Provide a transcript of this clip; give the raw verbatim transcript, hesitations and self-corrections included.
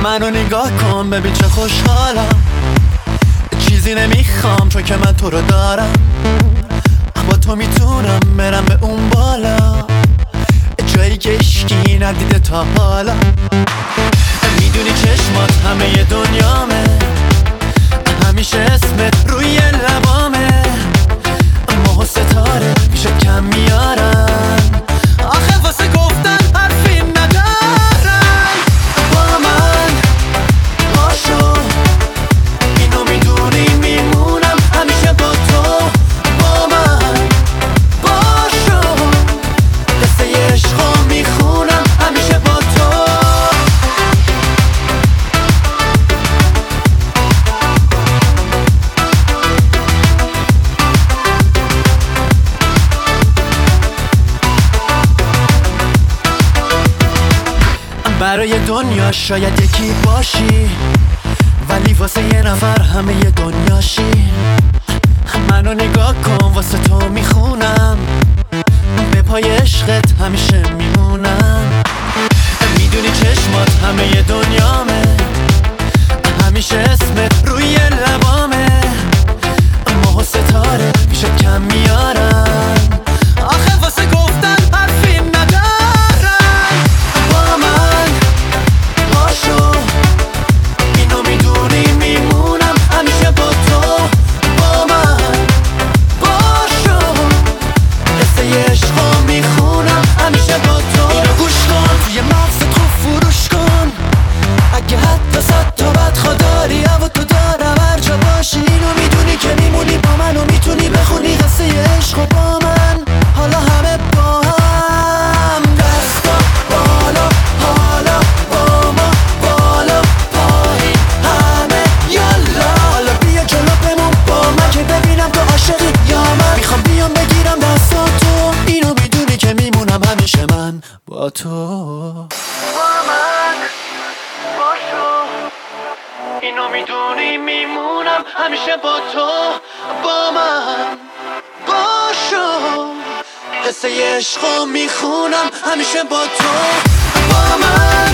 منو نگاه کن ببین چه خوشحالم، چیزی نمیخوام چون که من تو رو دارم. با تو میتونم برم به اون بالا، جایی که اشکی ندیده تا حالا. میدونی چشمات همه دنیامه، همیشه اسمت روی لبامه. ماه و ستاره میشه کم میارن، آخه واسه گفتن حرفی ندارن. با من باشو، اینو میدونی میمونم همیشه با تو. با من باشو، قصه عشقو میخونم همیشه با تو. برای دنیا شاید یکی باشی، ولی واسه یه نفر همه ی دنیاشی. منو نگاه کن واسه تو میخونم، به پای عشقت همیشه میمونم. میدونی چشمات همه ی دنیامه، همیشه اسمت روی لبامه. ماه و ستاره میشه کم میارن، آخه واسه گفتن حرفی ندارن. با من باشو، اینو میدونی میمونم همیشه با تو. با من باشو، قصه عشقو میخونم همیشه با تو. اینو گوش کن توی مغزت خوب فروش کن، اگه حتی صد تا بدخوا داری و تو دارم هر جا باشی. اینو میدونی که میمونی با من و میتونی بخونی قصه عشقو با من. حالا همه با هم دستا بالا، حالا با ما بالا پایین همه یالا. حالا بیا جلو بمون با من که ببینم تو عاشقی یا من. میخوام بیام بگیرم دستاتو، اینو میدونی که میمونم همیشه من با تو. با من باشو، اینو میدونی میمونم همیشه با تو. با من باشو، قصه عشقو میخونم همیشه با تو. با من